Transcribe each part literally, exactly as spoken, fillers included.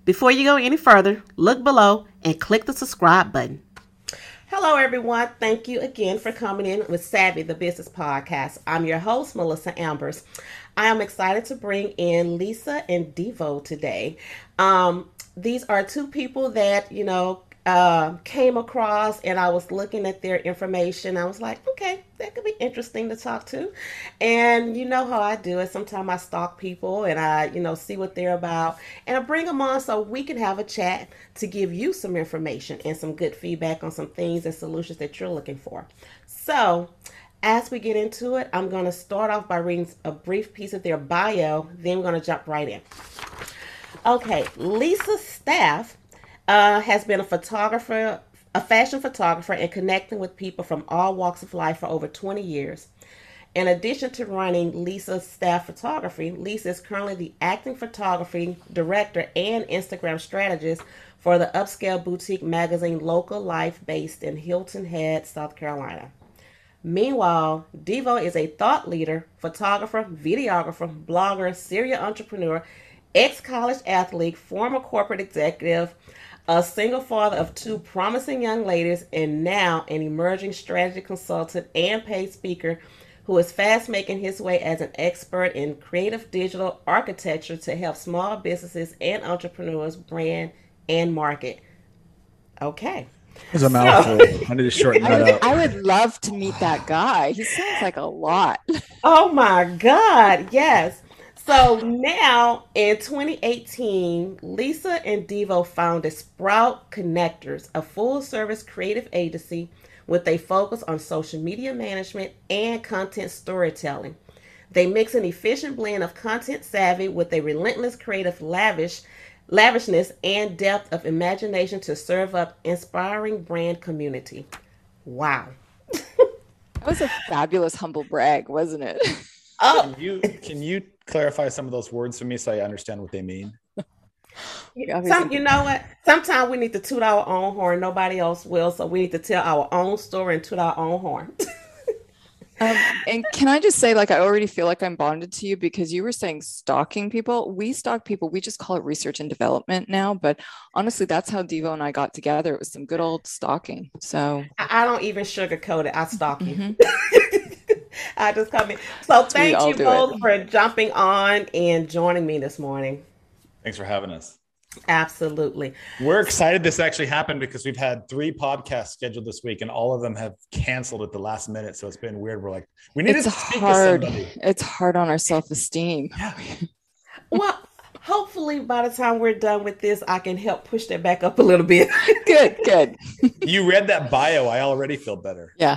Before you go any further, look below and click the subscribe button. Hello, everyone. Thank you again for coming in with Savvy, the Business Podcast. I'm your host, Melissa Ambers. I am excited to bring in Lisa and Devo today. Um, these are two people that, you know, uh, came across, and I was looking at their information. I was like, okay, that could be interesting to talk to. And you know how I do it. Sometimes I stalk people and I, you know, see what they're about, and I bring them on so we can have a chat to give you some information and some good feedback on some things and solutions that you're looking for. So as we get into it, I'm going to start off by reading a brief piece of their bio. Then we're going to jump right in. Okay, Lisa Staff uh, has been a photographer, a fashion photographer, and connecting with people from all walks of life for over twenty years. In addition to running Lisa Staff Photography, Lisa is currently the acting photography director and Instagram strategist for the upscale boutique magazine Local Life, based in Hilton Head, South Carolina. Meanwhile, Devo is a thought leader, photographer, videographer, blogger, serial entrepreneur, ex-college athlete, former corporate executive, a single father of two promising young ladies, and now an emerging strategy consultant and paid speaker who is fast making his way as an expert in creative digital architecture to help small businesses and entrepreneurs brand and market. Okay. It's a mouthful. So, I need to shorten that I would, up. I would love to meet that guy. He sounds like a lot. Oh my God, yes. So now in twenty eighteen, Lisa and Devo founded Sprout Connectors, a full-service creative agency with a focus on social media management and content storytelling. They mix an efficient blend of content savvy with a relentless creative lavish lavishness and depth of imagination to serve up inspiring brand community. Wow. That was a fabulous humble brag, wasn't it? Oh, Can you can you clarify some of those words for me so I understand what they mean? Some, you know what? Sometimes we need to toot our own horn. Nobody else will, so we need to tell our own story and toot our own horn. Um, and can I just say, like, I already feel like I'm bonded to you because you were saying stalking people. We stalk people. We just call it research and development now. But honestly, that's how Devo and I got together. It was some good old stalking. So I, I don't even sugarcoat it. I stalk you. Mm-hmm. I just come in. So thank all you do both it. for jumping on and joining me this morning. Thanks for having us. Absolutely. We're excited this actually happened because we've had three podcasts scheduled this week and all of them have canceled at the last minute. So it's been weird. We're like, we need it's to speak hard. to somebody. It's hard on our self-esteem. Yeah. Well, hopefully by the time we're done with this, I can help push that back up a little bit. Good, good. You read that bio. I already feel better. Yeah.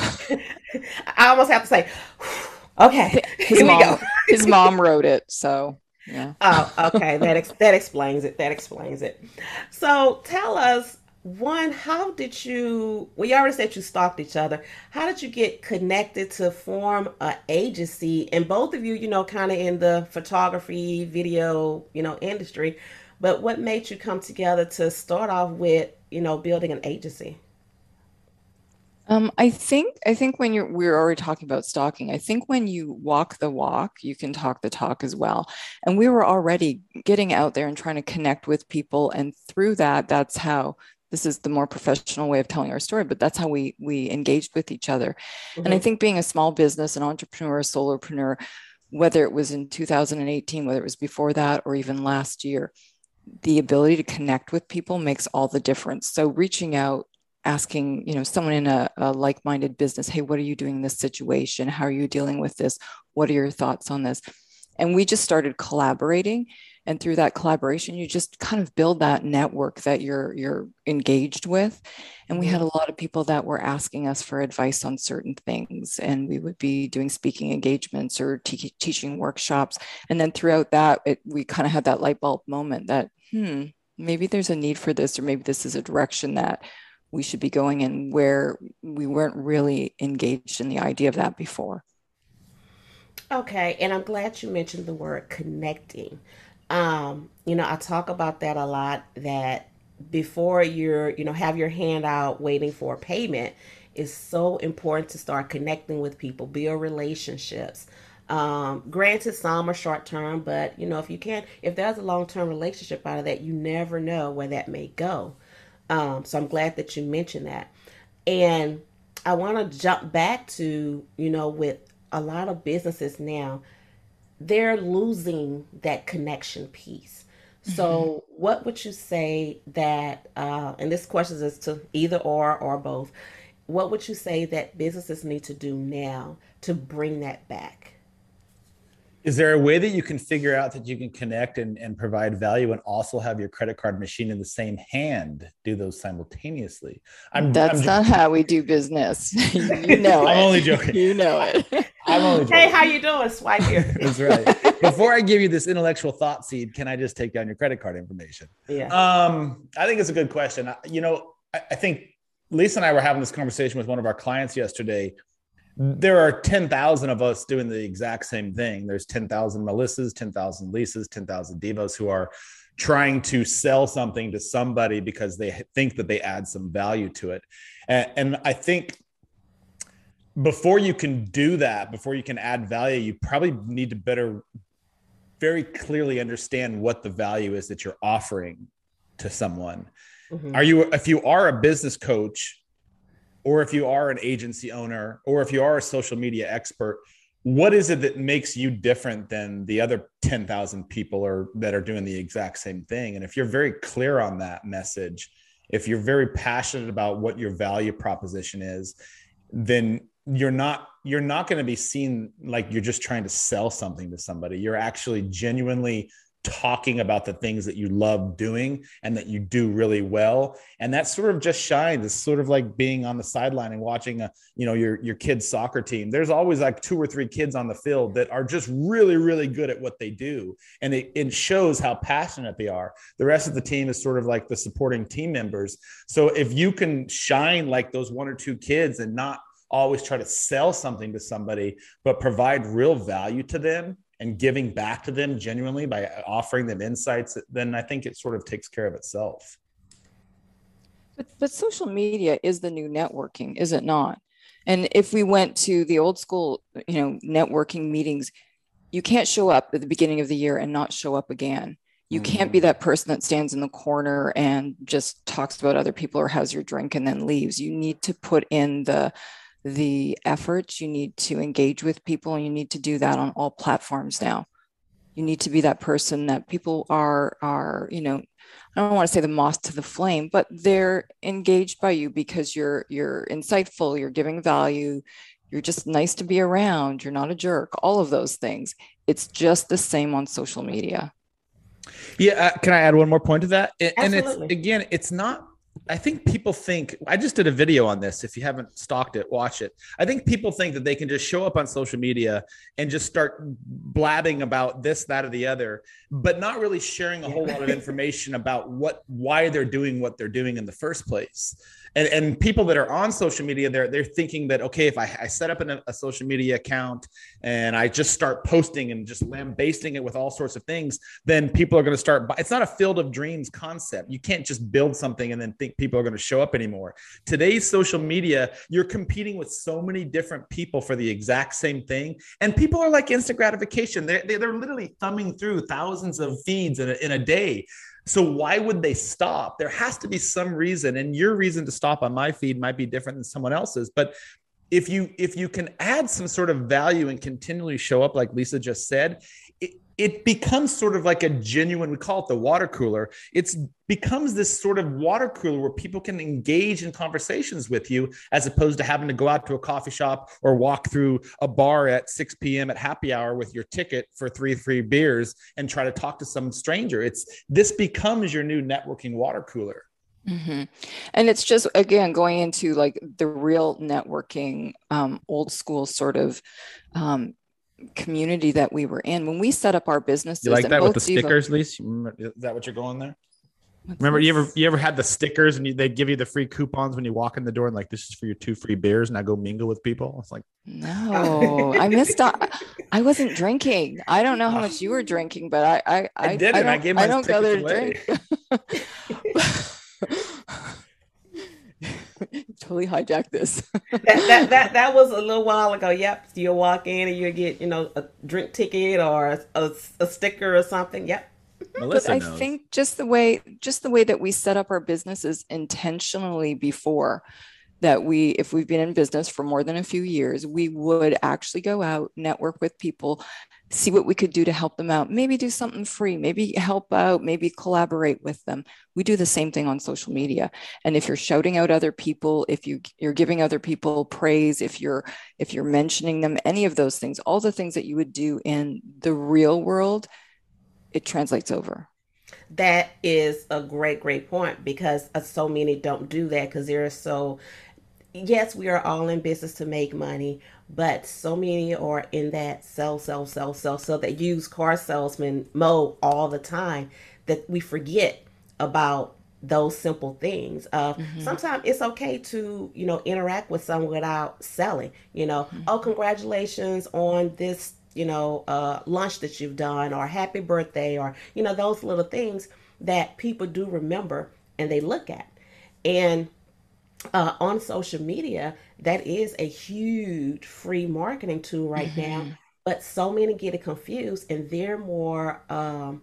I almost have to say, okay, His here mom, we go. His mom wrote it. So yeah. Oh, okay. That ex- that explains it. That explains it. So tell us, one, how did you, well, you already said you stalked each other. How did you get connected to form an agency? And both of you, you know, kind of in the photography, video, you know, industry. But what made you come together to start off with, you know, building an agency? Um, I think I think when you're we're already talking about stalking, I think when you walk the walk, you can talk the talk as well. And we were already getting out there and trying to connect with people. And through that, that's how this is the more professional way of telling our story, but that's how we we engaged with each other. Mm-hmm. And I think being a small business, an entrepreneur, a solopreneur, whether it was in two thousand eighteen, whether it was before that, or even last year, the ability to connect with people makes all the difference. So reaching out, asking, you know, someone in a, a like-minded business, hey, what are you doing in this situation? How are you dealing with this? What are your thoughts on this? And we just started collaborating. And through that collaboration, you just kind of build that network that you're you're engaged with. And we had a lot of people that were asking us for advice on certain things. And we would be doing speaking engagements or te- teaching workshops. And then throughout that, it, we kind of had that light bulb moment that, hmm, maybe there's a need for this, or maybe this is a direction that we should be going in, where we weren't really engaged in the idea of that before. Okay, and I'm glad you mentioned the word connecting. Um, you know, I talk about that a lot, that before you're, you know, have your hand out waiting for a payment, it's so important to start connecting with people, build relationships. Um, granted, some are short term, but you know, if you can't, if there's a long term relationship out of that, you never know where that may go. Um, so I'm glad that you mentioned that. And I want to jump back to, you know, with a lot of businesses now, they're losing that connection piece. So, mm-hmm. what would you say that, uh, and this question is to either or or both, what would you say that businesses need to do now to bring that back? Is there a way that you can figure out that you can connect and, and provide value and also have your credit card machine in the same hand, do those simultaneously? I'm, That's I'm not how we do business. You know I'm it. only joking. You know it. I'm only joking. Hey, how you doing? Swipe here. That's right. Before I give you this intellectual thought seed, can I just take down your credit card information? Yeah. Um, I think it's a good question. You know, I, I think Lisa and I were having this conversation with one of our clients yesterday. There are ten thousand of us doing the exact same thing. There's ten thousand Melissas, ten thousand Lisas, ten thousand Devos who are trying to sell something to somebody because they think that they add some value to it. And, and I think before you can do that, before you can add value, you probably need to better very clearly understand what the value is that you're offering to someone. Mm-hmm. Are you, if you are a business coach, or if you are an agency owner, or if you are a social media expert, what is it that makes you different than the other ten thousand people are, that are doing the exact same thing? And if you're very clear on that message, if you're very passionate about what your value proposition is, then you're not, you're not going to be seen like you're just trying to sell something to somebody. You're actually genuinely talking about the things that you love doing and that you do really well. And that sort of just shines. It's sort of like being on the sideline and watching a, you know, your, your kid's soccer team. There's always like two or three kids on the field that are just really, really good at what they do. And it, it shows how passionate they are. The rest of the team is sort of like the supporting team members. So if you can shine like those one or two kids and not always try to sell something to somebody, but provide real value to them, and giving back to them genuinely by offering them insights, then I think it sort of takes care of itself. But, but social media is the new networking, is it not? And if we went to the old school, you know, networking meetings, you can't show up at the beginning of the year and not show up again. You mm-hmm. can't be that person that stands in the corner and just talks about other people or has your drink and then leaves. You need to put in the the efforts, you need to engage with people, and you need to do that on all platforms now. You need to be that person that people are, are, you know, I don't want to say the moth to the flame, but they're engaged by you because you're, you're insightful, you're giving value, you're just nice to be around, you're not a jerk, all of those things. It's just the same on social media. Yeah. Uh, can I add one more point to that? And Absolutely. it's, again, it's not, I think people think, I just did a video on this. If you haven't stalked it, watch it. I think people think that they can just show up on social media and just start blabbing about this, that, or the other, but not really sharing a whole lot of information about what, why they're doing what they're doing in the first place. And, and people that are on social media, they're, they're thinking that, okay, if I, I set up an, a social media account and I just start posting and just lambasting it with all sorts of things, then people are going to start. It's not a field of dreams concept. You can't just build something and then think people are going to show up anymore. Today's social media, you're competing with so many different people for the exact same thing. And people are like instant gratification. They're, they're literally thumbing through thousands of feeds in a, in a day. So why would they stop? There has to be some reason, and your reason to stop on my feed might be different than someone else's. But if you if you can add some sort of value and continually show up, like Lisa just said, it, it becomes sort of like a genuine, we call it the water cooler. It's becomes this sort of water cooler where people can engage in conversations with you, as opposed to having to go out to a coffee shop or walk through a bar at six p.m. at happy hour with your ticket for three free beers and try to talk to some stranger. It's this becomes your new networking water cooler. Mm-hmm. And it's just, again, going into like the real networking, um, old school sort of um, community that we were in when we set up our businesses. You like that with the Devo- stickers, Lisa? Is that what you're going there? What's Remember, this? you ever you ever had the stickers and you, they'd give you the free coupons when you walk in the door and like, this is for your two free beers, and I go mingle with people. It's like, no, I missed. I, I wasn't drinking. I don't know how much you were drinking, but I I I, I did. I and I gave my I don't go there to away. drink. totally hijacked this. that, that that that was a little while ago. Yep, you'll walk in and you'll get, you know, a drink ticket or a, a, a sticker or something. Yep. Melissa but I knows. think just the way just the way that we set up our businesses intentionally before, that we, if we've been in business for more than a few years, we would actually go out, network with people, see what we could do to help them out, maybe do something free, maybe help out, maybe collaborate with them. We do the same thing on social media. And if you're shouting out other people, if you, you're giving other people praise, if you're, if you're mentioning them, any of those things, all the things that you would do in the real world, it translates over. That is a great, great point, because uh, so many don't do that because they're so, yes, we are all in business to make money, but so many are in that sell, sell, sell, sell, so that used car salesman mode all the time that we forget about those simple things. Uh, mm-hmm. Sometimes it's okay to, you know, interact with someone without selling, you know, mm-hmm. oh, congratulations on this, you know, uh, lunch that you've done, or happy birthday, or, you know, those little things that people do remember and they look at. And uh, on social media, that is a huge free marketing tool right mm-hmm. now, but so many get it confused, and they're more, um,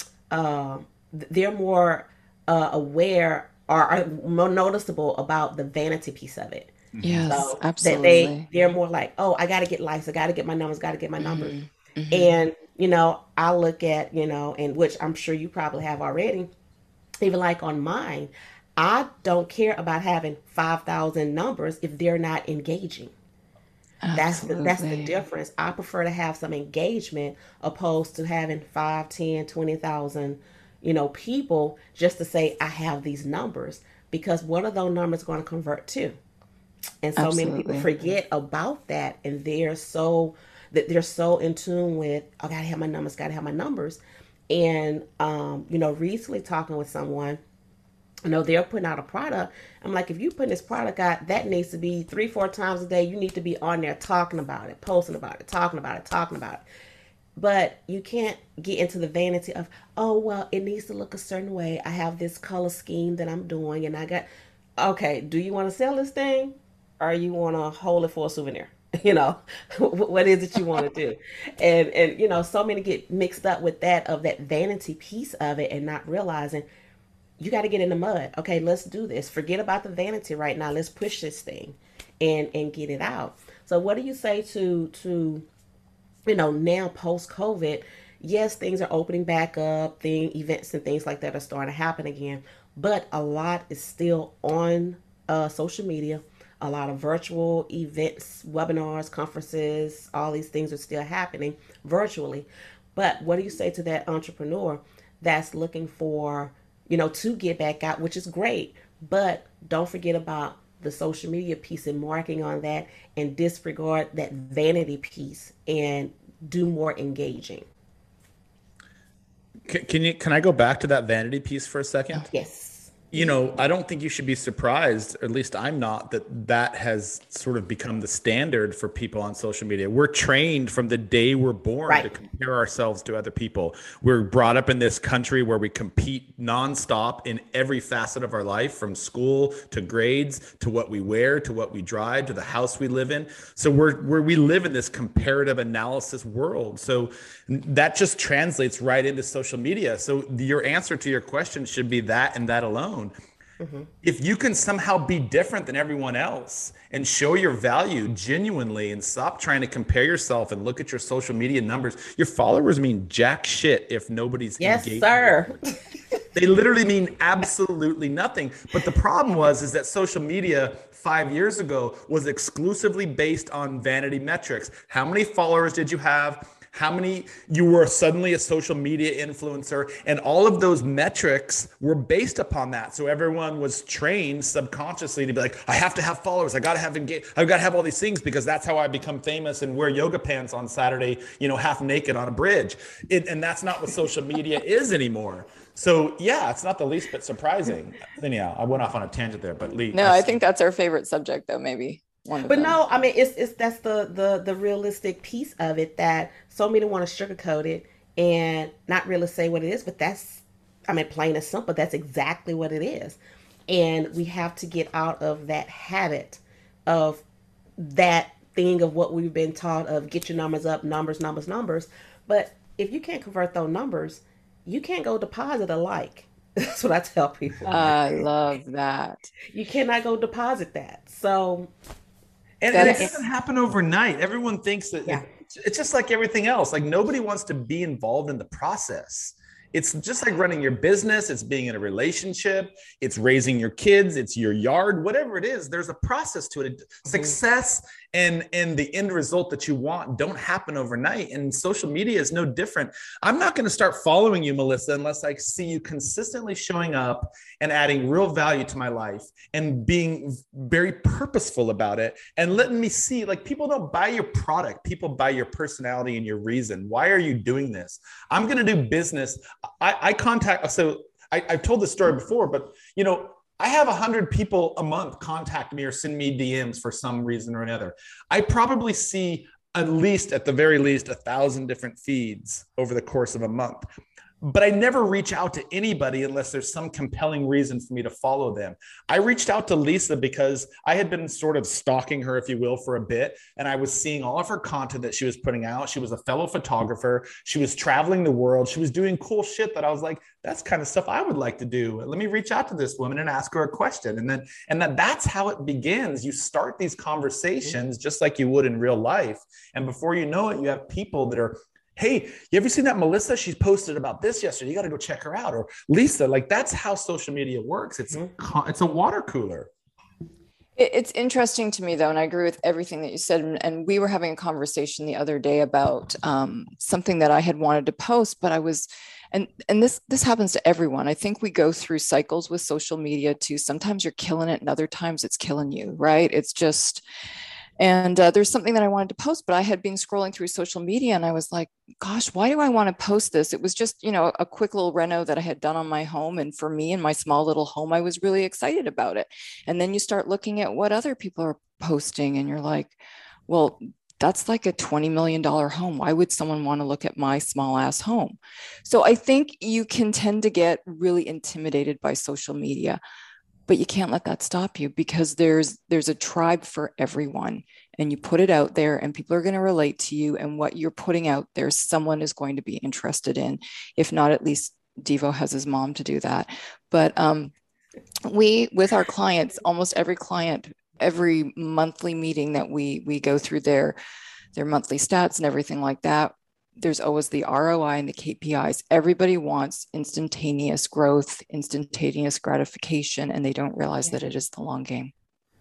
uh, they're more uh, aware or are more noticeable about the vanity piece of it. Yes, so absolutely. They, they're more like, oh, I got to get likes. I got to get my numbers, got to get my numbers. Mm-hmm. Mm-hmm. And, you know, I look at, you know, and which I'm sure you probably have already, even like on mine, I don't care about having five thousand numbers if they're not engaging. Absolutely. That's the, that's the difference. I prefer to have some engagement opposed to having five, ten, twenty thousand, you know, people just to say I have these numbers, because what are those numbers going to convert to? And so Absolutely. Many people forget about that, and they're so that they're so in tune with, I gotta have my numbers, gotta have my numbers. And um, you know, recently talking with someone, you know, they're putting out a product. I'm like, if you put this product out, that needs to be three, four times a day. You need to be on there talking about it, posting about it, talking about it, talking about it. But you can't get into the vanity of, oh, well, it needs to look a certain way. I have this color scheme that I'm doing, and I got, okay, do you want to sell this thing? Or you want to hold it for a souvenir? You know, what is it you want to do? And, and, you know, so many get mixed up with that, of that vanity piece of it, and not realizing you got to get in the mud. Okay, let's do this. Forget about the vanity right now. Let's push this thing and, and get it out. So what do you say to, to, you know, now post COVID, yes, things are opening back up, thing, events and things like that are starting to happen again, but a lot is still on uh, social media. A lot of virtual events, webinars, conferences, all these things are still happening virtually. But what do you say to that entrepreneur that's looking for, you know, to get back out, which is great, but don't forget about the social media piece and marketing on that, and disregard that vanity piece and do more engaging? Can, can you, can I go back to that vanity piece for a second? Yes. You know, I don't think you should be surprised, or at least I'm not, that that has sort of become the standard for people on social media. We're trained from the day we're born right. to compare ourselves to other people. We're brought up in this country where we compete nonstop in every facet of our life, from school to grades to what we wear to what we drive to the house we live in. So we're where we live in this comparative analysis world. So that just translates right into social media. So your answer to your question should be that and that alone. Mm-hmm. If you can somehow be different than everyone else and show your value genuinely, and stop trying to compare yourself and look at your social media numbers, your followers mean jack shit if nobody's yes, engaged. Sir. They literally mean absolutely nothing. But the problem was is that social media five years ago was exclusively based on vanity metrics. How many followers did you have? How many, you were suddenly a social media influencer, and all of those metrics were based upon that. So everyone was trained subconsciously to be like, I have to have followers. I got to have engage. I've got to have all these things because that's how I become famous and wear yoga pants on Saturday, you know, half naked on a bridge. It, and that's not what social media is anymore. So yeah, it's not the least bit surprising. Anyhow, I went off on a tangent there, but Lee. No, I think that's our favorite subject though, maybe. But them. No, I mean, it's it's that's the, the the realistic piece of it, that so many want to sugarcoat it and not really say what it is. But that's, I mean, plain and simple, that's exactly what it is. And we have to get out of that habit of that thing of what we've been taught of get your numbers up, numbers, numbers, numbers. But if you can't convert those numbers, you can't go deposit a like. That's what I tell people. I love that. You cannot go deposit that. So, and, and it doesn't happen overnight. Everyone thinks that yeah. it's, it's just like everything else. Like nobody wants to be involved in the process. It's just like running your business. It's being in a relationship. It's raising your kids. It's your yard, whatever it is. There's a process to it. Mm-hmm. Success and, and the end result that you want don't happen overnight. And social media is no different. I'm not going to start following you, Melissa, unless I see you consistently showing up and adding real value to my life and being very purposeful about it and letting me see, like, people don't buy your product. People buy your personality and your reason. Why are you doing this? I'm going to do business. I, I contact, so I, I've told this story before, but, you know, I have a hundred people a month contact me or send me D Ms for some reason or another. I probably see at least, at the very least, a thousand different feeds over the course of a month. But I never reach out to anybody unless there's some compelling reason for me to follow them. I reached out to Lisa because I had been sort of stalking her, if you will, for a bit. And I was seeing all of her content that she was putting out. She was a fellow photographer. She was traveling the world. She was doing cool shit that I was like, that's kind of stuff I would like to do. Let me reach out to this woman and ask her a question. And then, and that that's how it begins. You start these conversations just like you would in real life. And before you know it, you have people that are, hey, you ever seen that Melissa? She's posted about this yesterday. You got to go check her out. Or Lisa, like, that's how social media works. It's, mm-hmm. it's a water cooler. It's interesting to me, though, and I agree with everything that you said. And we were having a conversation the other day about um, something that I had wanted to post, but I was, and and this this happens to everyone. I think we go through cycles with social media too. Sometimes you're killing it, and other times it's killing you, right? It's just. And uh, there's something that I wanted to post, but I had been scrolling through social media and I was like, gosh, why do I want to post this? It was just, you know, a quick little reno that I had done on my home. And for me and my small little home, I was really excited about it. And then you start looking at what other people are posting and you're like, well, that's like a twenty million dollars home. Why would someone want to look at my small ass home? So I think you can tend to get really intimidated by social media. But you can't let that stop you because there's there's a tribe for everyone and you put it out there and people are going to relate to you and what you're putting out there, someone is going to be interested in. If not, at least Devo has his mom to do that. But um, we, with our clients, almost every client, every monthly meeting that we we go through their their monthly stats and everything like that, there's always the R O I and the K P Is. Everybody wants instantaneous growth, instantaneous gratification, and they don't realize yeah. that it is the long game.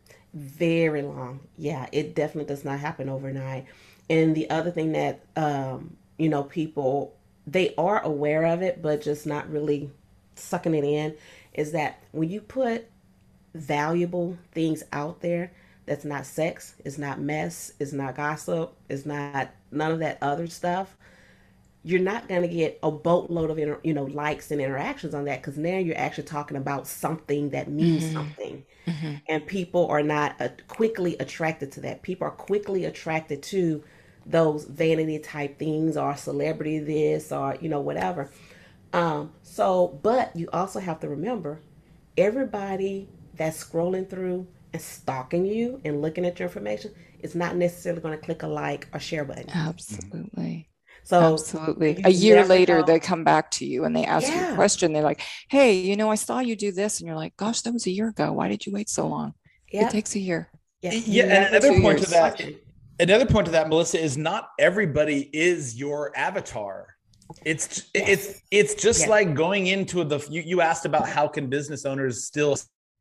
Very long. Yeah, it definitely does not happen overnight. And the other thing that, um, you know, people, they are aware of it, but just not really sucking it in, is that when you put valuable things out there, that's not sex, it's not mess, it's not gossip, it's not none of that other stuff, you're not going to get a boatload of inter, you know likes and interactions on that, because now you're actually talking about something that means mm-hmm. something. Mm-hmm. And people are not uh, quickly attracted to that. People are quickly attracted to those vanity type things or celebrity this or you know whatever. Um, so, but you also have to remember, everybody that's scrolling through and stalking you and looking at your information is not necessarily going to click a like or share button. Absolutely. So absolutely. A year later, know. They come back to you and they ask yeah. you a question. They're like, hey, you know, I saw you do this. And you're like, gosh, that was a year ago. Why did you wait so long? Yep. It takes a year. Yeah. yeah and another point years. to that, another point to that, Melissa, is not everybody is your avatar. It's, yes. it's, it's just yes. like going into the, you, you asked about how can business owners still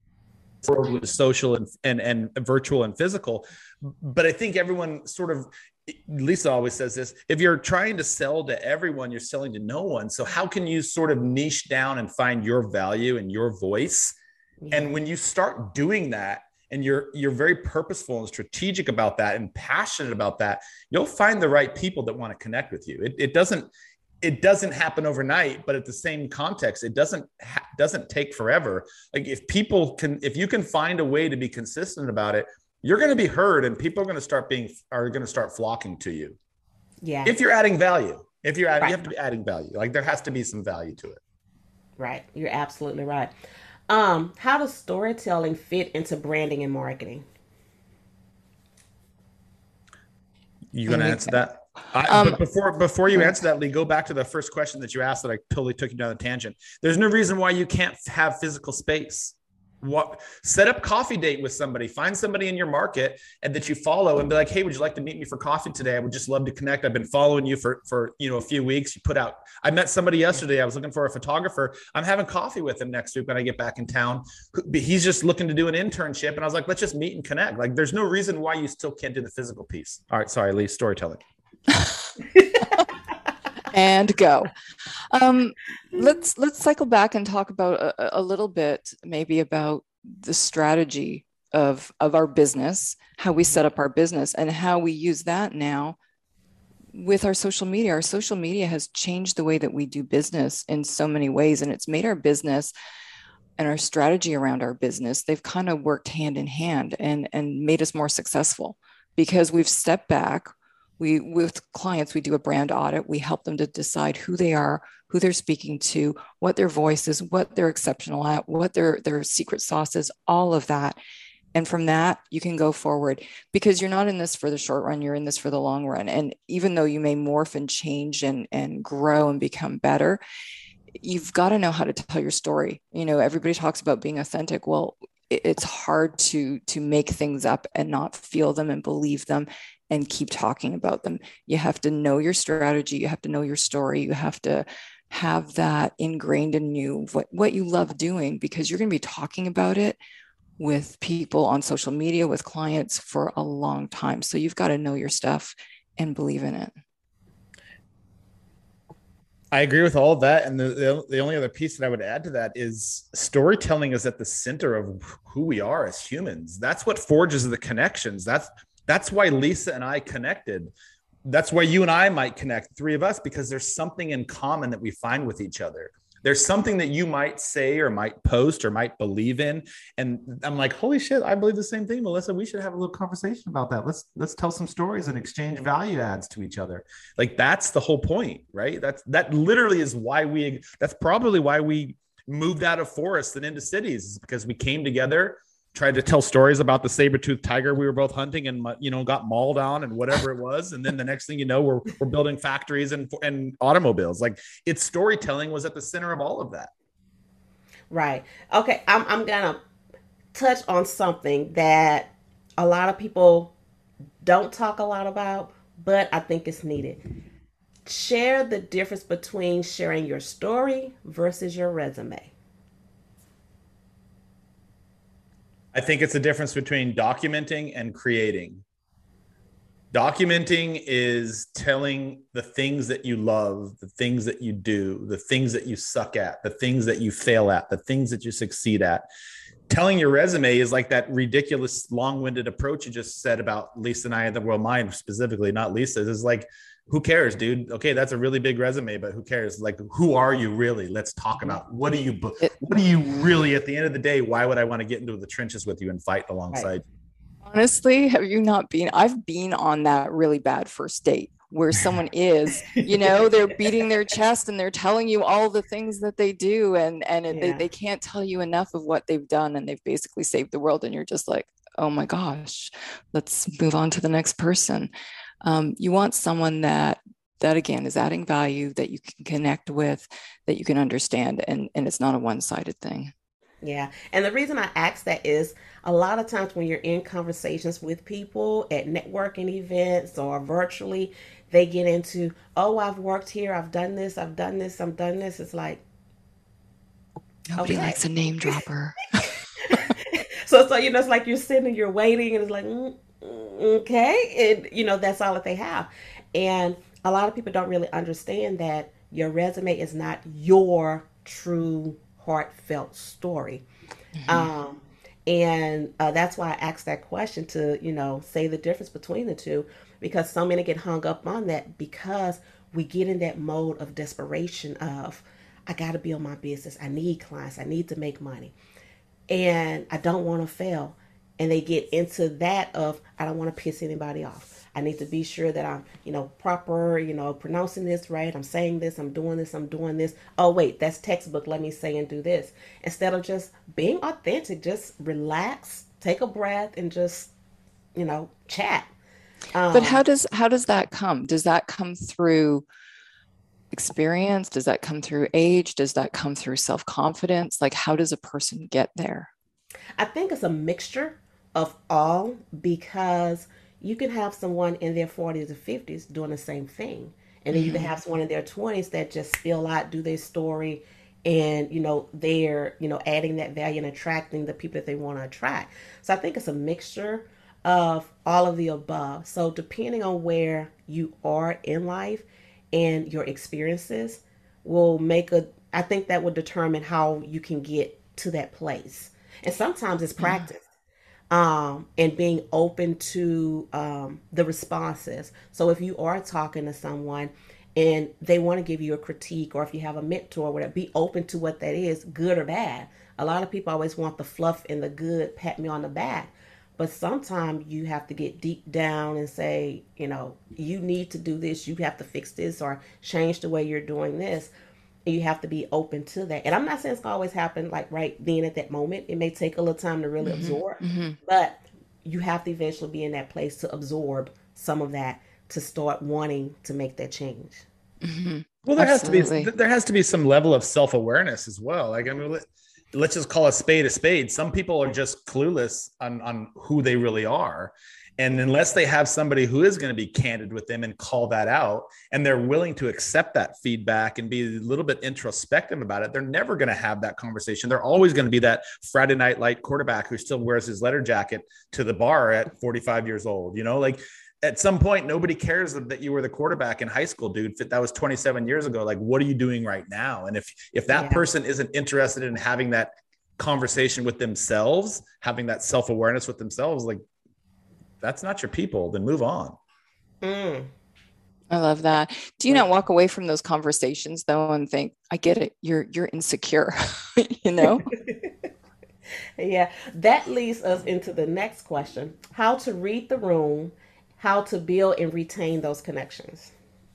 with social and, and and virtual and physical, but I think everyone sort of, Lisa always says this, if you're trying to sell to everyone, you're selling to no one. So how can you sort of niche down and find your value and your voice? Yeah. And when you start doing that and you're you're very purposeful and strategic about that and passionate about that, you'll find the right people that want to connect with you. It, it doesn't It doesn't happen overnight, but at the same context, it doesn't ha- doesn't take forever. Like if people can, if you can find a way to be consistent about it, you're going to be heard, and people are going to start being are going to start flocking to you. Yeah. If you're adding value, if you're adding, right. you have to be adding value. Like there has to be some value to it. Right. You're absolutely right. Um, how does storytelling fit into branding and marketing? You gonna answer that? I, Um, but before before you answer that, Lee, go back to the first question that you asked that I totally took you down a tangent. There's no reason why you can't have physical space. What set up coffee date with somebody, find somebody in your market and that you follow and be like, hey, would you like to meet me for coffee today? I would just love to connect. I've been following you for for you know a few weeks. You put out, I met somebody yesterday. I was looking for a photographer. I'm having coffee with him next week when I get back in town. He's just looking to do an internship. And I was like, let's just meet and connect. Like there's no reason why you still can't do the physical piece. All right, sorry, Lee, storytelling. and go. Um, let's let's cycle back and talk about a, a little bit, maybe about the strategy of of our business, how we set up our business, and how we use that now with our social media. Our social media has changed the way that we do business in so many ways, and it's made our business and our strategy around our business, they've kind of worked hand in hand and and made us more successful because we've stepped back. We, with clients, we do a brand audit. We help them to decide who they are, who they're speaking to, what their voice is, what they're exceptional at, what their, their secret sauce is, all of that. And from that, you can go forward because you're not in this for the short run, you're in this for the long run. And even though you may morph and change and, and grow and become better, you've got to know how to tell your story. You know, everybody talks about being authentic. Well, it's hard to to make things up and not feel them and believe them and keep talking about them. You have to know your strategy. You have to know your story. You have to have that ingrained in you, what, what you love doing, because you're going to be talking about it with people on social media, with clients for a long time. So you've got to know your stuff and believe in it. I agree with all of that. And the, the, the only other piece that I would add to that is storytelling is at the center of who we are as humans. That's what forges the connections. That's That's why Lisa and I connected. That's why you and I might connect, three of us, because there's something in common that we find with each other. There's something that you might say or might post or might believe in. And I'm like, holy shit, I believe the same thing, Melissa. We should have a little conversation about that. Let's let's tell some stories and exchange value adds to each other. Like that's the whole point, right? That's that literally is why we, that's probably why we moved out of forests and into cities, is because we came together, tried to tell stories about the saber-toothed tiger we were both hunting and, you know, got mauled on and whatever it was. And then the next thing you know, we're, we're building factories and, and automobiles. Like it's storytelling was at the center of all of that. Right. Okay. I'm, I'm going to touch on something that a lot of people don't talk a lot about, but I think it's needed. Share the difference between sharing your story versus your resume. I think it's a difference between documenting and creating. Documenting is telling the things that you love, the things that you do, the things that you suck at, the things that you fail at, the things that you succeed at. Telling your resume is like that ridiculous long-winded approach you just said about Lisa and I, well, mine specifically, not Lisa's, is like, who cares, dude? Okay, that's a really big resume, but who cares? Like, who are you really? Let's talk about what do you, what do you really, at the end of the day, why would I want to get into the trenches with you and fight alongside Right. you? Honestly, have you not been, I've been on that really bad first date where someone is, you know, they're beating their chest and they're telling you all the things that they do. And, and it, Yeah. they, they can't tell you enough of what they've done. And they've basically saved the world. And you're just like, oh my gosh, let's move on to the next person. Um, you want someone that, that again is adding value, that you can connect with, that you can understand. And, and it's not a one-sided thing. Yeah. And the reason I ask that is a lot of times when you're in conversations with people at networking events or virtually, they get into, oh, I've worked here, I've done this, I've done this, I've done this. It's like, nobody okay. likes a name dropper. so, so, you know, it's like you're sitting and you're waiting and it's like, mm, okay. And, you know, that's all that they have. And a lot of people don't really understand that your resume is not your true heartfelt story. Mm-hmm. Um, and uh, that's why I asked that question to, you know, say the difference between the two, because so many get hung up on that because we get in that mode of desperation of, I got to build my business. I need clients. I need to make money. And I don't want to fail. And they get into that of, I don't want to piss anybody off. I I need to be sure that I'm, you know, proper, you know, pronouncing this right. I'm saying this, I'm doing this, I'm doing this. Oh, wait, that's textbook. Let me say and do this. Instead of just being authentic, just relax, take a breath, and just, you know, chat. Um, but how does how does that come? Does that come through experience? Does that come through age? Does that come through self-confidence? Like, how does a person get there? I think it's a mixture of all, because you can have someone in their forties or fifties doing the same thing. And then mm-hmm. you can have someone in their twenties that just spill out, do their story, and, you know, they're, you know, adding that value and attracting the people that they want to attract. So I think it's a mixture of all of the above. So depending on where you are in life and your experiences will make a, I think that will determine how you can get to that place. And sometimes it's practice. Um, and being open to um, the responses. So if you are talking to someone and they want to give you a critique, or if you have a mentor or whatever, be open to what that is, good or bad. A lot of people always want the fluff and the good, pat me on the back. But sometimes you have to get deep down and say, you know, you need to do this, you have to fix this, or change the way you're doing this. And you have to be open to that. And I'm not saying it's gonna always happen like right then at that moment. It may take a little time to really mm-hmm, absorb, mm-hmm. but you have to eventually be in that place to absorb some of that, to start wanting to make that change. Mm-hmm. Well, there Absolutely. has to be there has to be some level of self-awareness as well. Like, I mean, let, let's just call a spade a spade. Some people are just clueless on on who they really are. And unless they have somebody who is going to be candid with them and call that out, and they're willing to accept that feedback and be a little bit introspective about it, they're never going to have that conversation. They're always going to be that Friday night light quarterback who still wears his letter jacket to the bar at forty-five years old. You know, like at some point, nobody cares that you were the quarterback in high school, dude. That was twenty-seven years ago. Like, what are you doing right now? And if, if that yeah. person isn't interested in having that conversation with themselves, having that self-awareness with themselves, like, that's not your people, then move on. Mm. I love that. Do you not walk away from those conversations though and think, I get it, you're you're insecure, you know? Yeah, that leads us into the next question. How to read the room, how to build and retain those connections.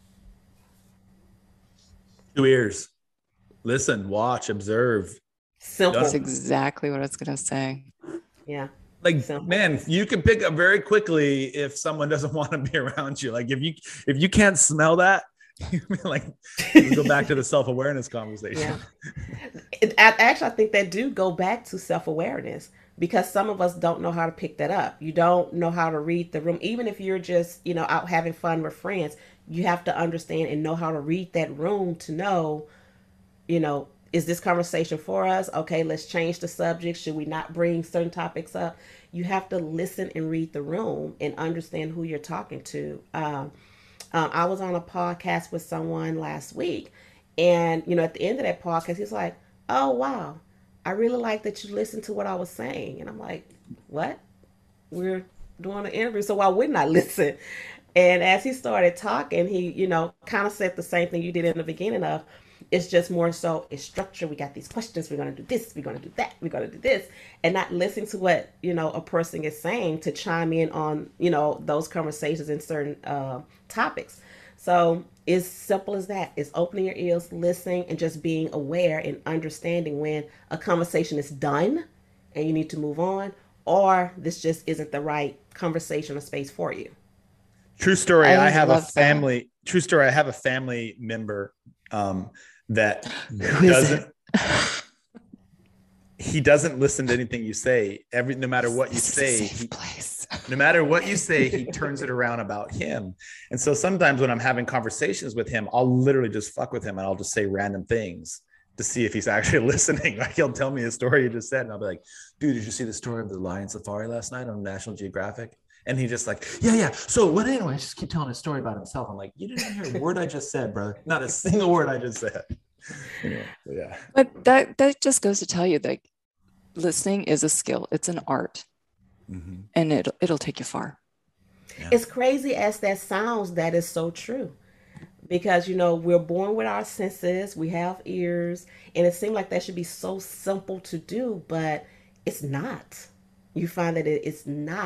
Two ears. Listen, watch, observe. Simple. That's exactly what I was going to say. Yeah. Like, Simple. Man, you can pick up very quickly if someone doesn't want to be around you. Like, if you if you can't smell that, like, go back to the self-awareness conversation. Yeah. It, actually, I think that do go back to self-awareness, because some of us don't know how to pick that up. You don't know how to read the room. Even if you're just, you know, out having fun with friends, you have to understand and know how to read that room to know, you know, is this conversation for us? Okay, let's change the subject. Should we not bring certain topics up? You have to listen and read the room and understand who you're talking to. Um, um, I was on a podcast with someone last week, and, you know, at the end of that podcast, he's like, oh, wow, I really like that you listened to what I was saying. And I'm like, what? We're doing an interview, so why wouldn't I listen? And as he started talking, he, you know, kind of said the same thing you did in the beginning of, it's just more so it's structure. We got these questions. We're going to do this. We're going to do that. We're going to do this. And not listening to what, you know, a person is saying to chime in on, you know, those conversations in certain uh, topics. So it's simple as that. It's opening your ears, listening, and just being aware and understanding when a conversation is done and you need to move on, or this just isn't the right conversation or space for you. True story. I, I have a family. That. True story. I have a family member um, that Who doesn't. He doesn't listen to anything you say. Every no matter what you this say, is a safe he, place. no matter what you say, he turns it around about him. And so sometimes when I'm having conversations with him, I'll literally just fuck with him and I'll just say random things to see if he's actually listening. Like, he'll tell me a story you just said, and I'll be like, "Dude, did you see the story of the lion safari last night on National Geographic?" And he just like, yeah, yeah. So what anyway, I just keep telling a story about himself. I'm like, you didn't hear a word I just said, brother. Not a single word I just said. Anyway, yeah. But that that just goes to tell you that listening is a skill. It's an art. Mm-hmm. And it'll, it'll take you far. Yeah. As crazy as that sounds, that is so true. Because, you know, we're born with our senses. We have ears. And it seems like that should be so simple to do, but it's not. You find that it, it's not.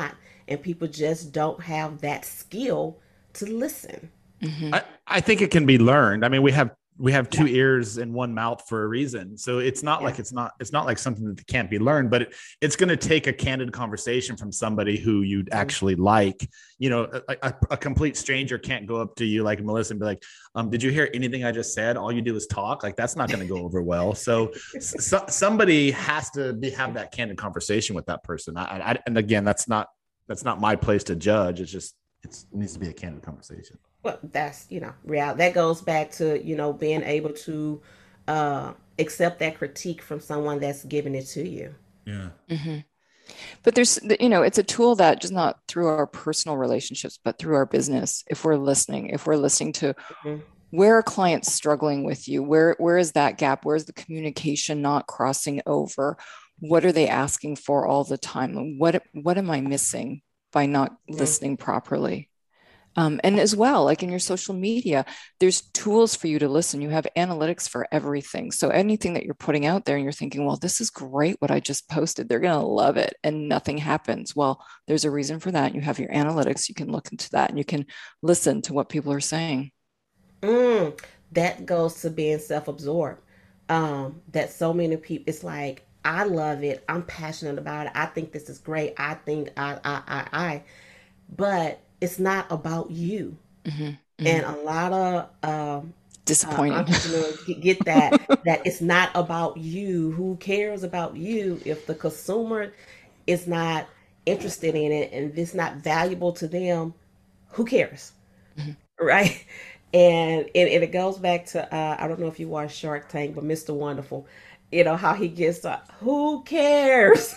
and people just don't have that skill to listen. Mm-hmm. I, I think it can be learned. I mean, we have we have two yeah. ears and one mouth for a reason. So it's not yeah. like it's not it's not like something that can't be learned, but it, it's going to take a candid conversation from somebody who you'd mm-hmm. actually like. You know, a, a, a complete stranger can't go up to you like Melissa and be like, um, did you hear anything I just said? All you do is talk. Like, that's not going to go over well. So, so somebody has to be, have that candid conversation with that person. I, I, and again, that's not that's not my place to judge. It's just it's, it needs to be a candid conversation. Well, that's, you know, real. That goes back to, you know, being able to uh, accept that critique from someone that's giving it to you. Yeah. Mm-hmm. But there's, you know, it's a tool that just not through our personal relationships, but through our business. If we're listening, if we're listening to mm-hmm. where are clients struggling with you, where where is that gap? Where's the communication not crossing over? What are they asking for all the time? What what am I missing by not mm-hmm. listening properly? Um, and as well, like in your social media, there's tools for you to listen. You have analytics for everything. So anything that you're putting out there and you're thinking, well, this is great what I just posted, they're going to love it, and nothing happens. Well, there's a reason for that. You have your analytics. You can look into that and you can listen to what people are saying. Mm, that goes to being self-absorbed. Um, that so many people, it's like, I love it. I'm passionate about it. I think this is great. I think I, I, I, I, but it's not about you. Mm-hmm, mm-hmm. And a lot of um, disappointing uh, entrepreneurs get that, that it's not about you. Who cares about you if the consumer is not interested in it and it's not valuable to them? Who cares? Mm-hmm. Right? And it, and it goes back to, uh, I don't know if you watch Shark Tank, but Mister Wonderful, you know, how he gets, uh, who cares?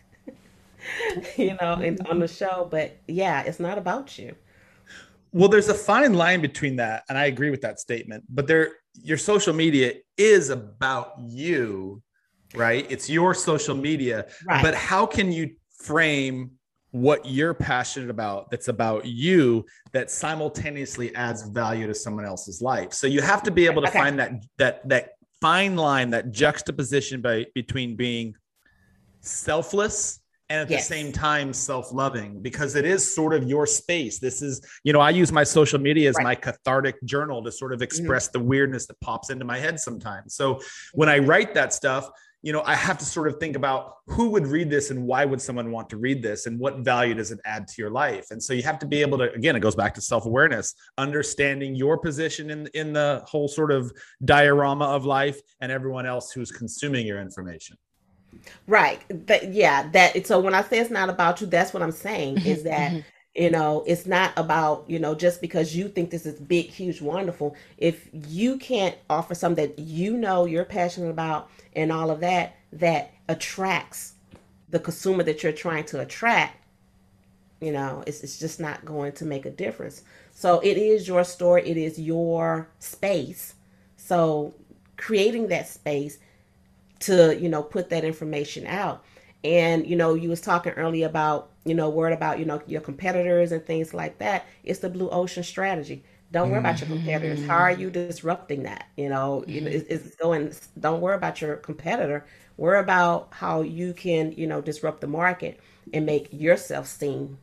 You know, and on the show, but yeah, it's not about you. Well, there's a fine line between that, and I agree with that statement, but there, your social media is about you, right? It's your social media, right. But how can you frame what you're passionate about that's about you that simultaneously adds value to someone else's life? So you have to be able to okay. find that that that fine line, that juxtaposition by, between being selfless and at yes. the same time, self-loving, because it is sort of your space. This is, you know, I use my social media as right. my cathartic journal to sort of express mm-hmm. the weirdness that pops into my head sometimes. So when I write that stuff, you know, I have to sort of think about who would read this and why would someone want to read this and what value does it add to your life? And so you have to be able to, again, it goes back to self-awareness, understanding your position in, in the whole sort of diorama of life and everyone else who's consuming your information. Right. That, yeah. That. So when I say it's not about you, that's what I'm saying is that, you know, it's not about, you know, just because you think this is big, huge, wonderful. If you can't offer something that you know you're passionate about and all of that, that attracts the consumer that you're trying to attract, you know, it's, it's just not going to make a difference. So it is your store. It is your space. So creating that space to, you know, put that information out. And, you know, you was talking earlier about, you know, worried about, you know, your competitors and things like that. It's the blue ocean strategy. Don't worry mm-hmm. about your competitors. How are you disrupting that? You know, mm-hmm. it's, it's going, don't worry about your competitor. Worry about how you can, you know, disrupt the market and make yourself seen.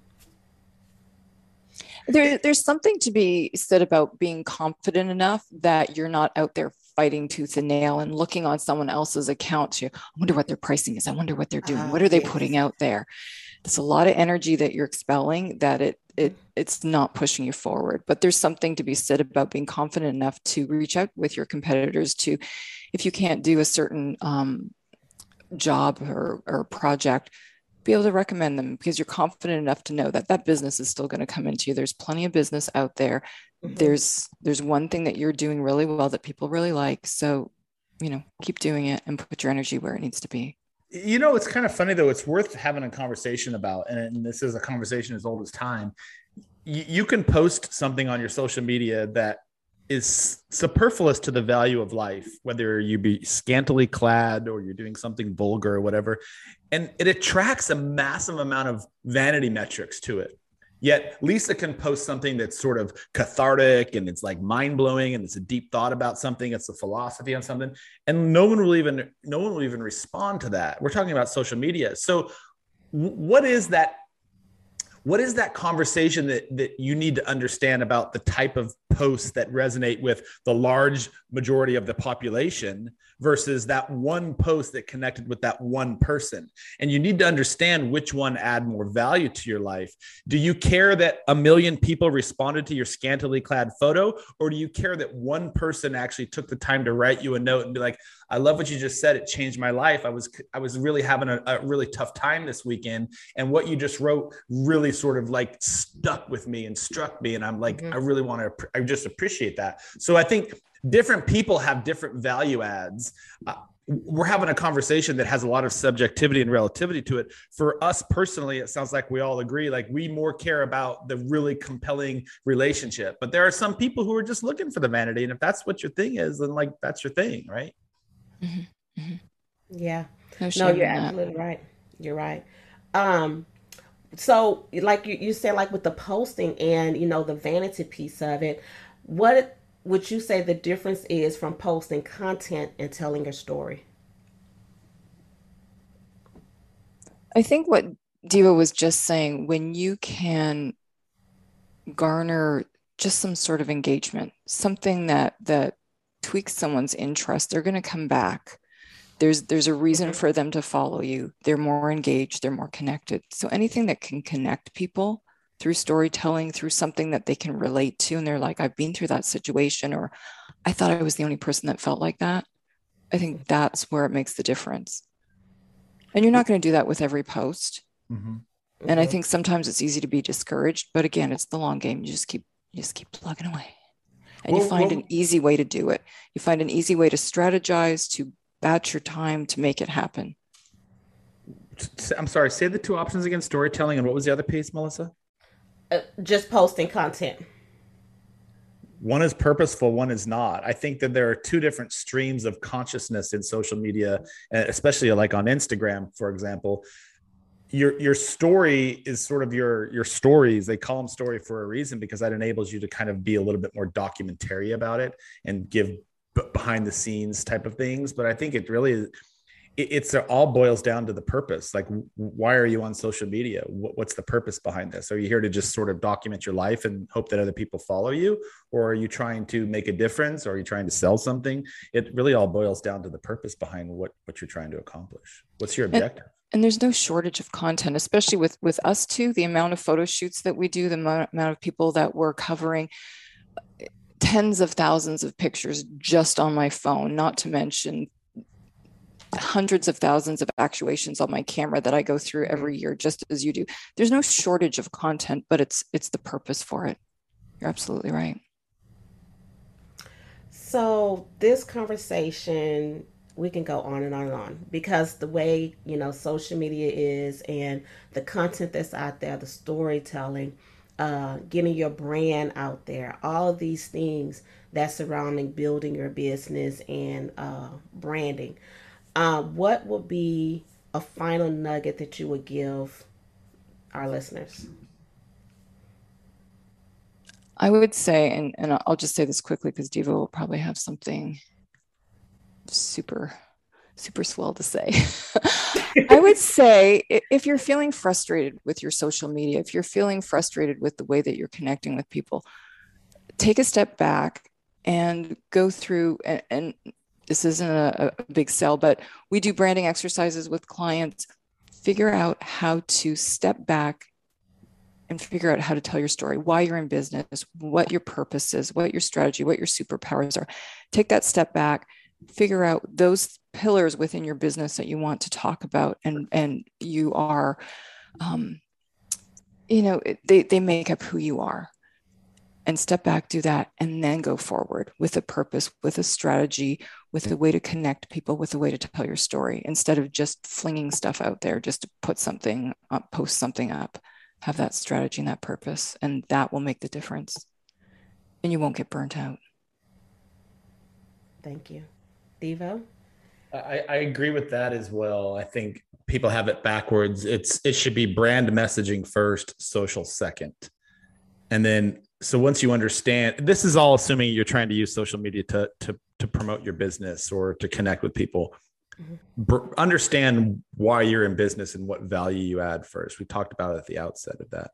There, there's something to be said about being confident enough that you're not out there fighting tooth and nail and looking on someone else's account to, I wonder what their pricing is. I wonder what they're doing. Uh, what are they yes. putting out there? There's a lot of energy that you're expelling that it it it's not pushing you forward. But there's something to be said about being confident enough to reach out with your competitors to, if you can't do a certain um, job or, or project, be able to recommend them because you're confident enough to know that that business is still going to come into you. There's plenty of business out there. Mm-hmm. There's there's one thing that you're doing really well that people really like. So, you know, keep doing it and put your energy where it needs to be. You know, it's kind of funny, though. It's worth having a conversation about, and this is a conversation as old as time. You, you can post something on your social media that is superfluous to the value of life, whether you be scantily clad or you're doing something vulgar or whatever. And it attracts a massive amount of vanity metrics to it. Yet Lisa can post something that's sort of cathartic and it's like mind blowing and it's a deep thought about something. It's a philosophy on something, and no one will even no one will even respond to that. We're talking about social media. So, what is that? what is that conversation that, that you need to understand about the type of posts that resonate with the large majority of the population versus that one post that connected with that one person? And you need to understand which one add more value to your life. Do you care that a million people responded to your scantily clad photo, or do you care that one person actually took the time to write you a note and be like, I love what you just said. It changed my life. I was, I was really having a, a really tough time this weekend. And what you just wrote really sort of like stuck with me and struck me. And I'm like, mm-hmm. I really want to, I just appreciate that. So I think different people have different value adds. Uh, we're having a conversation that has a lot of subjectivity and relativity to it. For us personally, it sounds like we all agree, like we more care about the really compelling relationship, but there are some people who are just looking for the vanity. And if that's what your thing is, then like, that's your thing, right? Mm-hmm. Mm-hmm. Yeah. No, no you're absolutely right. You're right. Um, so like you, you said, like with the posting and, you know, the vanity piece of it, what would you say the difference is from posting content and telling your story? I think what Diva was just saying, when you can garner just some sort of engagement, something that, that tweaks someone's interest, they're going to come back. There's there's a reason for them to follow you. They're more engaged, they're more connected. So anything that can connect people through storytelling, through something that they can relate to, and they're like, I've been through that situation, or I thought I was the only person that felt like that. I think that's where it makes the difference. And you're not going to do that with every post. Mm-hmm. And I think sometimes it's easy to be discouraged, but again, it's the long game. You just keep you just keep plugging away. And well, you find well, an easy way to do it. You find an easy way to strategize, to batch your time, to make it happen. I'm sorry, say the two options again, storytelling, and what was the other piece, Melissa? Uh, just posting content. One is purposeful, one is not. I think that there are two different streams of consciousness in social media, especially like on Instagram, for example. Your your story is sort of your your stories. They call them story for a reason, because that enables you to kind of be a little bit more documentary about it and give b- behind the scenes type of things. But I think it really is, it, it's it all boils down to the purpose. Like, why are you on social media? What, what's the purpose behind this? Are you here to just sort of document your life and hope that other people follow you? Or are you trying to make a difference? Or are you trying to sell something? It really all boils down to the purpose behind what, what you're trying to accomplish. What's your objective? And- And there's no shortage of content, especially with, with us too, the amount of photo shoots that we do, the amount, amount of people that we're covering, tens of thousands of pictures just on my phone, not to mention hundreds of thousands of actuations on my camera that I go through every year, just as you do. There's no shortage of content, but it's it's the purpose for it. You're absolutely right. So this conversation, we can go on and on and on, because the way, you know, social media is and the content that's out there, the storytelling, uh, getting your brand out there, all of these things that surrounding building your business and uh, branding. Uh, what would be a final nugget that you would give our listeners? I would say, and, and I'll just say this quickly because Diva will probably have something super, super swell to say. I would say if you're feeling frustrated with your social media, if you're feeling frustrated with the way that you're connecting with people, take a step back and go through, and, and this isn't a, a big sell, but we do branding exercises with clients. Figure out how to step back and figure out how to tell your story, why you're in business, what your purpose is, what your strategy, what your superpowers are. Take that step back, figure out those pillars within your business that you want to talk about, and and you are, um, you know, they they make up who you are. And step back, do that, and then go forward with a purpose, with a strategy, with a way to connect people, with a way to tell your story, instead of just flinging stuff out there, just to put something up, post something up. Have that strategy and that purpose, and that will make the difference. And you won't get burnt out. Thank you. Devo? I, I agree with that as well. I think people have it backwards. It's it should be brand messaging first, social second. And then, so once you understand, this is all assuming you're trying to use social media to to to promote your business or to connect with people. Mm-hmm. Br- understand why you're in business and what value you add first. We talked about it at the outset of that.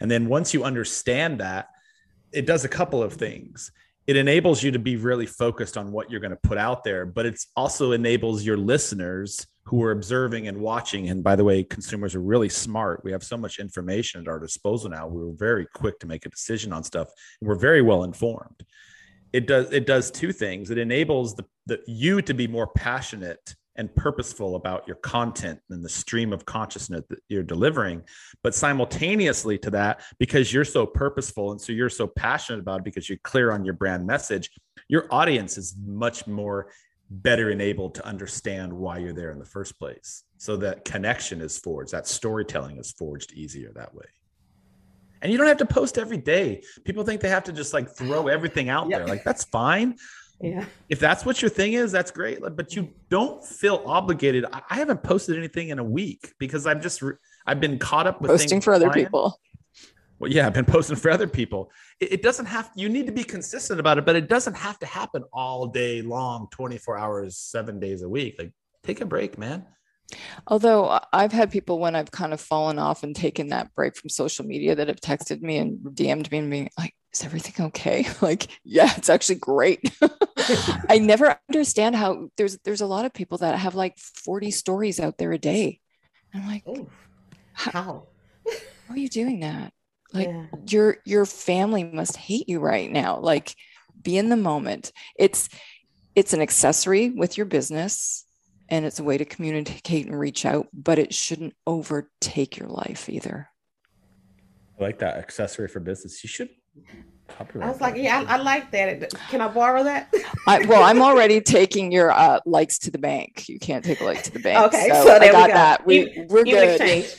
And then once you understand that, it does a couple of things. It enables you to be really focused on what you're going to put out there, but it also enables your listeners who are observing and watching. And by the way, consumers are really smart. We have so much information at our disposal now. We're very quick to make a decision on stuff. And we're very well informed. It does, it does two things. It enables the, the you to be more passionate and purposeful about your content and the stream of consciousness that you're delivering. But simultaneously to that, because you're so purposeful and so you're so passionate about it, because you're clear on your brand message, your audience is much more better enabled to understand why you're there in the first place. So that connection is forged, that storytelling is forged easier that way. And you don't have to post every day. People think they have to just like throw everything out yeah. there. Like, that's fine. Yeah. If that's what your thing is, that's great. But you don't feel obligated. I haven't posted anything in a week because I've just, I've been caught up with posting for other flying. people. Well, yeah, I've been posting for other people. It, it doesn't have, you need to be consistent about it, but it doesn't have to happen all day long, twenty-four hours, seven days a week. Like, take a break, man. Although I've had people when I've kind of fallen off and taken that break from social media that have texted me and D M'd me and being like, is everything okay? Like, yeah, it's actually great. I never understand how there's, there's a lot of people that have like forty stories out there a day. I'm like, Ooh, how? How are you doing that? Like yeah. your, your family must hate you right now. Like, be in the moment. It's, it's an accessory with your business. And it's a way to communicate and reach out, but it shouldn't overtake your life either. I like that, accessory for business. You should copyright. I was like, yeah, I, I like that. Can I borrow that? I, well, I'm already taking your uh, likes to the bank. You can't take a like to the bank. Okay, so, so there I got we go. that. We, you, we're you good. Exchange.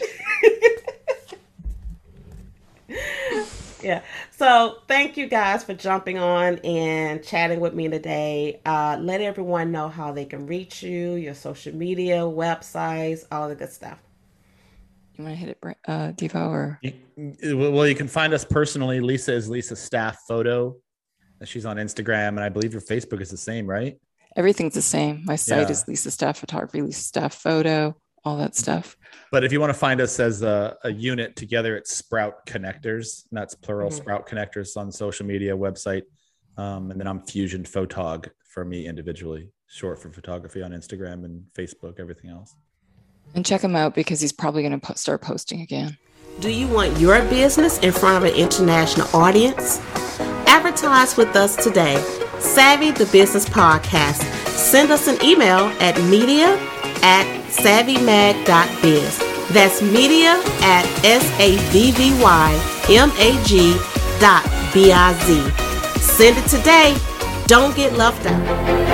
Yeah. So thank you guys for jumping on and chatting with me today. Uh, let everyone know how they can reach you, your social media, websites, all the good stuff. You want to hit it, uh, Devo? Or? Well, you can find us personally. Lisa is Lisa Staff Photo. She's on Instagram, and I believe your Facebook is the same, right? Everything's the same. My site yeah. is Lisa Staff Photography, Lisa Staff Photo, all that stuff. But if you want to find us as a, a unit together, it's Sprout Connectors. And that's plural, mm-hmm. Sprout Connectors on social media, website. Um, and then I'm Fusion Photog for me individually, short for photography on Instagram and Facebook, everything else. And check him out because he's probably going to po- start posting again. Do you want your business in front of an international audience? Advertise with us today. Savvy the Business Podcast. Send us an email at media at savvy mag dot biz. That's media at S A V V Y M A G dot B I Z. Send it today. Don't get left out.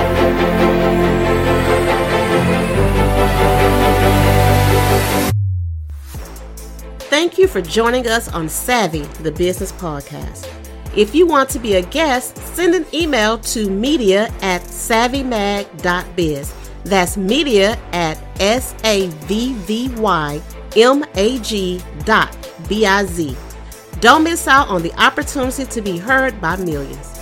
Thank you for joining us on Savvy the Business Podcast. If you want to be a guest, send an email to media at savvy mag dot biz. That's media at S A V V Y M A G dot B I Z. Don't miss out on the opportunity to be heard by millions.